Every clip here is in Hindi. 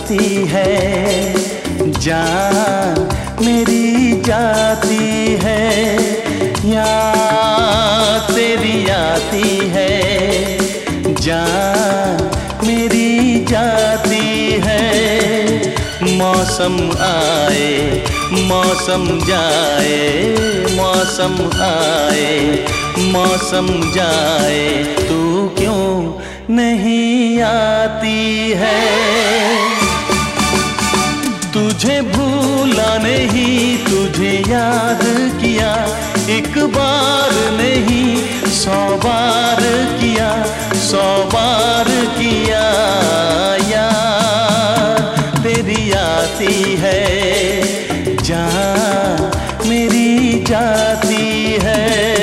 आती है, जान मेरी जाती है, याद तेरी आती है, जान मेरी जाती है। मौसम आए मौसम जाए, मौसम आए मौसम जाए, तू क्यों नहीं आती है। तुझे भूला नहीं, तुझे याद किया, एक बार नहीं 100 बार किया, 100 बार किया। याद तेरी आती है, जान मेरी जाती है।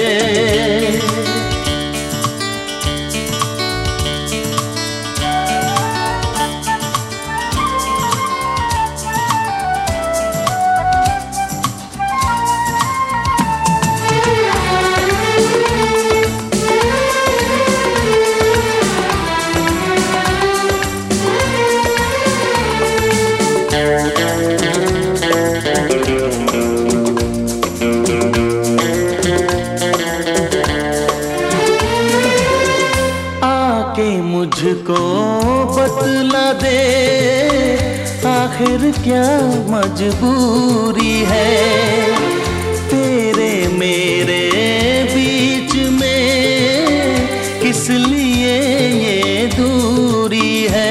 मुझको बतला दे, आखिर क्या मजबूरी है तेरे मेरे बीच में, किस लिए ये दूरी है।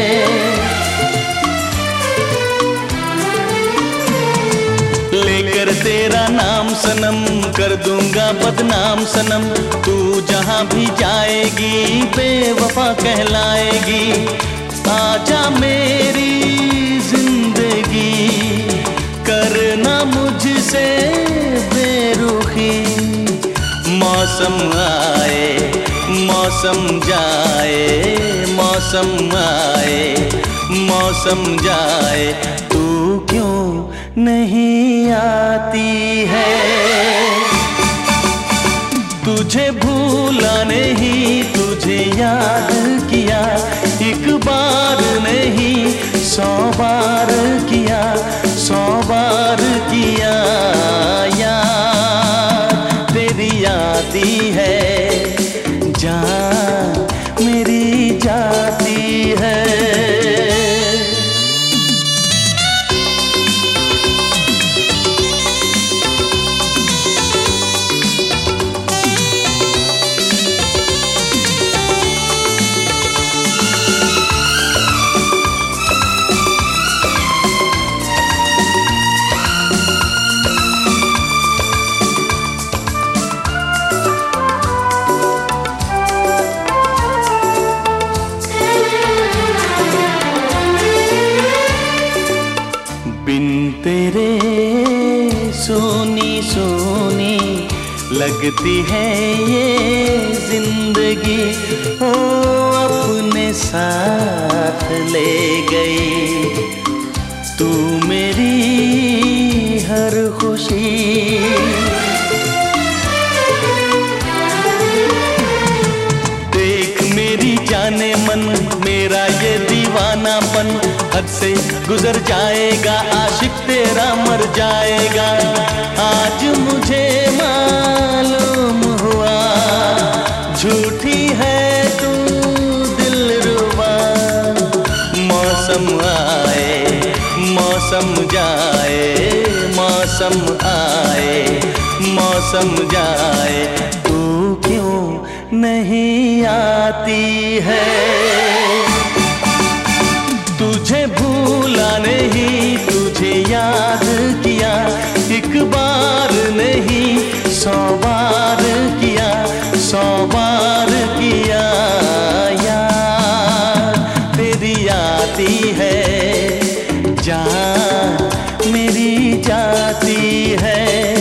लेकर तेरा नाम सनम, कर दूंगा बदनाम सनम, तू जहां भी जाएगी बेवफा कहलाएगी। आजा मेरी जिंदगी, करना मुझसे बेरुखी। मौसम आए मौसम जाए, मौसम आए मौसम जाए, तू क्यों नहीं आती है। तुझे भूला नहीं, तुझे याद किया, एक बार नहीं 100 बार किया, 100 बार किया। याद तेरी आती है, जान मेरी जाती है। बिन तेरे सोनी सोनी लगती है ये जिंदगी, ओ अपने साथ ले गई तू मेरी हर खुशी। देख मेरी जाने मन, मेरा ये दीवानापन हद से गुजर जाएगा, आशिक तेरा मर जाएगा। आज मुझे मालूम हुआ, झूठी है तू दिलरुबा। मौसम आए मौसम जाए, मौसम आए मौसम जाए, तू क्यों नहीं आती है। तुझे भूला नहीं, तुझे याद किया, एक बार नहीं 100 बार किया, 100 बार किया। याद तेरी आती है, जान मेरी जाती है।